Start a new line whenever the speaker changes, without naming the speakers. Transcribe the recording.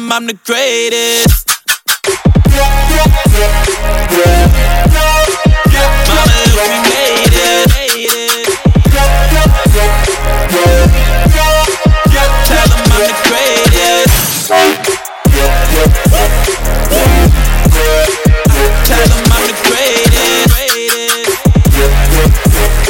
them I'm the greatest. Mama, look, we made it. Tell them I'm the greatest. Tell them I'm the greatest.